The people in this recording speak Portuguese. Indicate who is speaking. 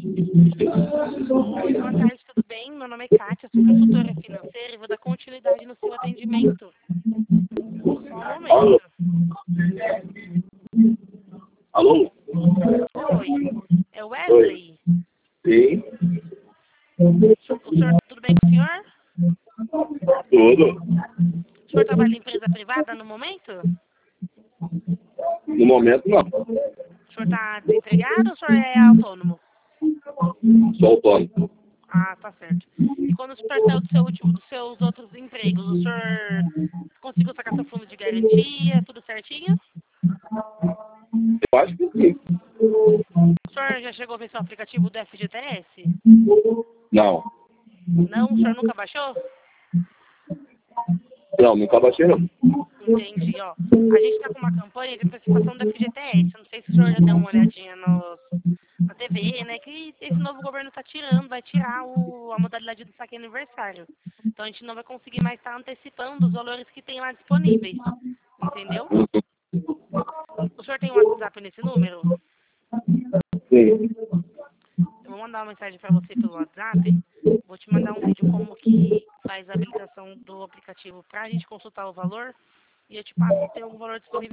Speaker 1: Oi, boa tarde, tudo bem? Meu nome é Kátia, sou consultora financeira e vou dar continuidade no seu atendimento. Só um
Speaker 2: Alô?
Speaker 1: momento.
Speaker 2: Alô?
Speaker 1: Oi, é
Speaker 2: Oi.
Speaker 1: Wesley?
Speaker 2: Sim,
Speaker 1: O senhor, tudo bem com o senhor?
Speaker 2: tudo.
Speaker 1: O senhor trabalha em empresa privada no momento?
Speaker 2: No momento, não.
Speaker 1: O senhor está desempregado ou o senhor é autônomo?
Speaker 2: Sou autônomo.
Speaker 1: Ah, tá certo. E quando o senhor saiu dos seus outros empregos, o senhor conseguiu sacar seu fundo de garantia, tudo certinho?
Speaker 2: Eu acho que sim.
Speaker 1: O senhor já chegou a ver seu aplicativo do FGTS?
Speaker 2: Não.
Speaker 1: Não? O senhor nunca baixou?
Speaker 2: Não, nunca baixei, não.
Speaker 1: Entendi, ó. A gente está com uma campanha de antecipação do FGTS. Eu não sei se o senhor já deu uma olhadinha na TV, né? Que esse novo governo está tirando, vai tirar a modalidade do saque aniversário. Então a gente não vai conseguir mais estar antecipando os valores que tem lá disponíveis. Entendeu? O senhor tem um WhatsApp nesse número?
Speaker 2: Sim.
Speaker 1: Eu vou mandar uma mensagem para você pelo WhatsApp. Vou te mandar um vídeo como que faz a habilitação do aplicativo para a gente consultar o valor. E eu te passo se tem algum valor disponível.